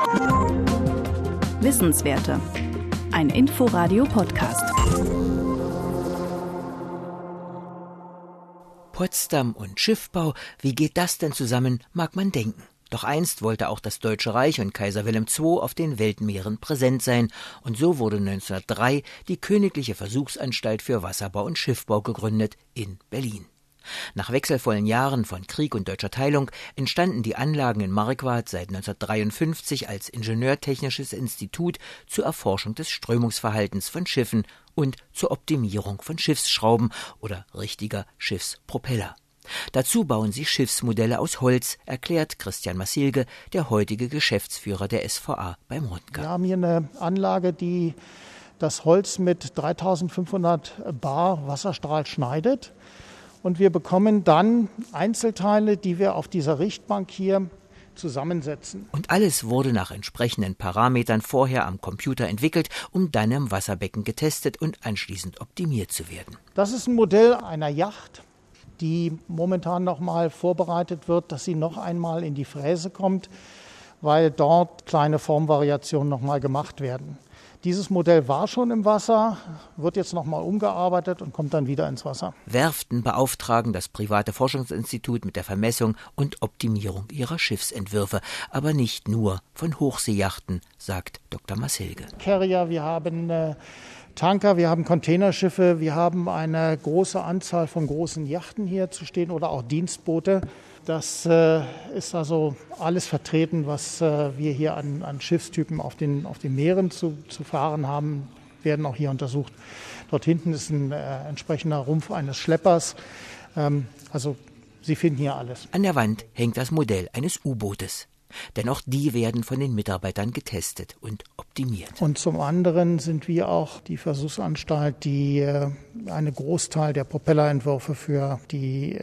Wissenswerte. Ein Inforadio-Podcast. Potsdam und Schiffbau, wie geht das denn zusammen, mag man denken. Doch einst wollte auch das Deutsche Reich und Kaiser Wilhelm II auf den Weltmeeren präsent sein. Und so wurde 1903 die Königliche Versuchsanstalt für Wasserbau und Schiffbau gegründet in Berlin. Nach wechselvollen Jahren von Krieg und deutscher Teilung entstanden die Anlagen in Marquardt seit 1953 als Ingenieurtechnisches Institut zur Erforschung des Strömungsverhaltens von Schiffen und zur Optimierung von Schiffsschrauben oder richtiger Schiffspropeller. Dazu bauen sie Schiffsmodelle aus Holz, erklärt Christian Massilge, der heutige Geschäftsführer der SVA beim Rundgang. Wir haben hier eine Anlage, die das Holz mit 3500 Bar Wasserstrahl schneidet. Und wir bekommen dann Einzelteile, die wir auf dieser Richtbank hier zusammensetzen. Und alles wurde nach entsprechenden Parametern vorher am Computer entwickelt, um dann im Wasserbecken getestet und anschließend optimiert zu werden. Das ist ein Modell einer Yacht, die momentan noch mal vorbereitet wird, dass sie noch einmal in die Fräse kommt, weil dort kleine Formvariationen noch mal gemacht werden. Dieses Modell war schon im Wasser, wird jetzt noch mal umgearbeitet und kommt dann wieder ins Wasser. Werften beauftragen das private Forschungsinstitut mit der Vermessung und Optimierung ihrer Schiffsentwürfe, aber nicht nur von Hochseejachten, sagt Dr. Massilge. Carrier, wir haben Tanker, wir haben Containerschiffe, wir haben eine große Anzahl von großen Yachten hier zu stehen oder auch Dienstboote. Das ist also alles vertreten, was wir hier an Schiffstypen auf den Meeren zu fahren haben, werden auch hier untersucht. Dort hinten ist ein entsprechender Rumpf eines Schleppers. Also Sie finden hier alles. An der Wand hängt das Modell eines U-Bootes. Denn auch die werden von den Mitarbeitern getestet und optimiert. Und zum anderen sind wir auch die Versuchsanstalt, die einen Großteil der Propellerentwürfe für die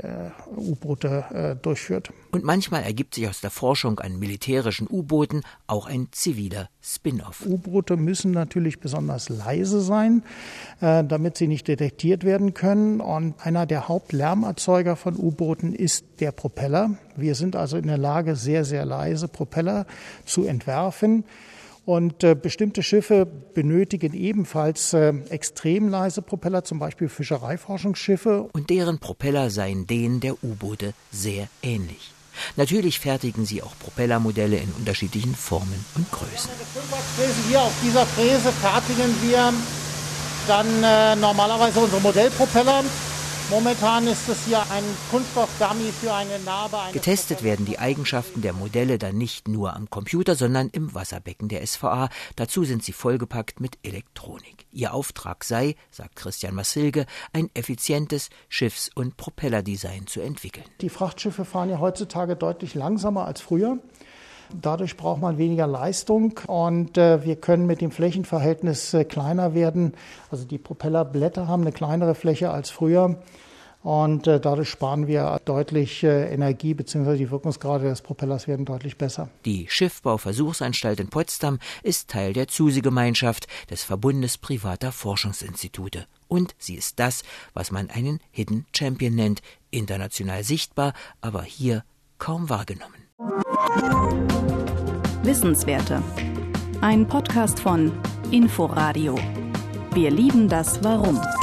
U-Boote durchführt. Und manchmal ergibt sich aus der Forschung an militärischen U-Booten auch ein ziviler Spin-off. U-Boote müssen natürlich besonders leise sein, damit sie nicht detektiert werden können. Und einer der Hauptlärmerzeuger von U-Booten ist der Propeller. Wir sind also in der Lage, sehr, sehr leise Propeller zu entwerfen. Und bestimmte Schiffe benötigen ebenfalls extrem leise Propeller, zum Beispiel Fischereiforschungsschiffe. Und deren Propeller seien denen der U-Boote sehr ähnlich. Natürlich fertigen sie auch Propellermodelle in unterschiedlichen Formen und Größen. Hier auf dieser Fräse fertigen wir dann normalerweise unsere Modellpropeller. Momentan ist es hier ein Kunststoff-Dummy für eine Narbe. Getestet werden die Eigenschaften der Modelle dann nicht nur am Computer, sondern im Wasserbecken der SVA. Dazu sind sie vollgepackt mit Elektronik. Ihr Auftrag sei, sagt Christian Massilge, ein effizientes Schiffs- und Propellerdesign zu entwickeln. Die Frachtschiffe fahren ja heutzutage deutlich langsamer als früher. Dadurch braucht man weniger Leistung und wir können mit dem Flächenverhältnis kleiner werden. Also die Propellerblätter haben eine kleinere Fläche als früher und dadurch sparen wir deutlich Energie bzw. die Wirkungsgrade des Propellers werden deutlich besser. Die Schiffbau-Versuchsanstalt in Potsdam ist Teil der ZUSI-Gemeinschaft des Verbundes privater Forschungsinstitute. Und sie ist das, was man einen Hidden Champion nennt, international sichtbar, aber hier kaum wahrgenommen. Wissenswerte. Ein Podcast von Inforadio. Wir lieben das Warum.